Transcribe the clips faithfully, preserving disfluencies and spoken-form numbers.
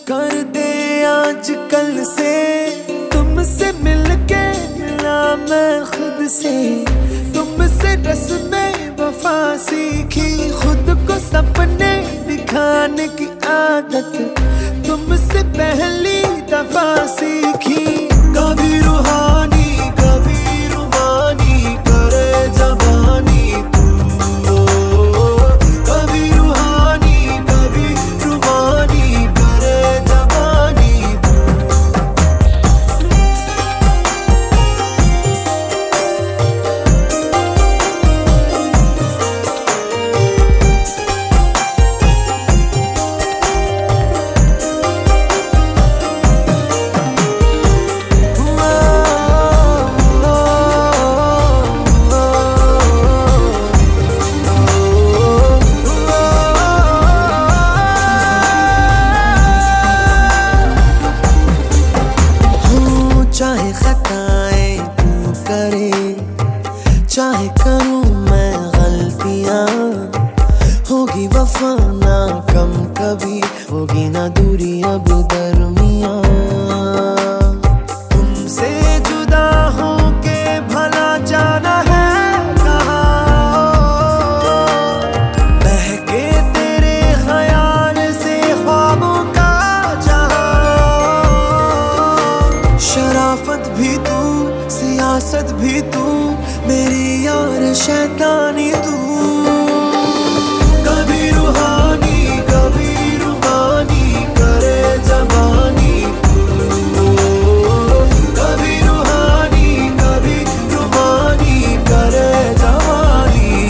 कर दे आजकल से, तुमसे मिलके मिला मैं खुद से, तुमसे रस्में वफा सीखी, खुद को सपने दिखाने की आदत तुमसे पहली दफा सीखी। कभी रूहानी कभी रुमानी करे जबानी तू, कभी रूहानी कभी रुमानी करे जबानी तू। चाहे खताएं तू करे, चाहे करूं मैं गलतियां, होगी वफा ना कम कभी, होगी ना दूरी अब दरमियां। तुमसे जुदा होके भला जाना है कहाँ, बहके तेरे ख्याल से ख्वाबों का जहां। शराफत भी तू सियासत भी तू, मेरी यार शैतानी तू। कभी रूहानी कभी रुमानी करे जबानी तू, कभी रूहानी कभी रुमानी करे जबानी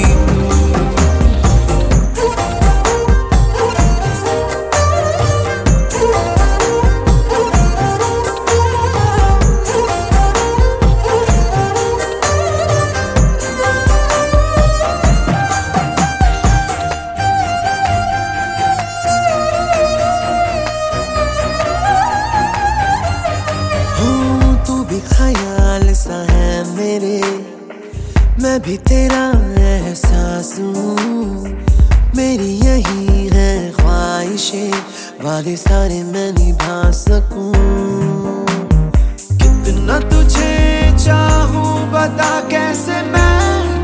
ख्याल सा है मेरे, मैं भी तेरा एहसास हूँ, मेरी यही है ख्वाहिशें, वादे सारे मैं निभा सकूं। कितना तुझे चाहूँ बता कैसे मैं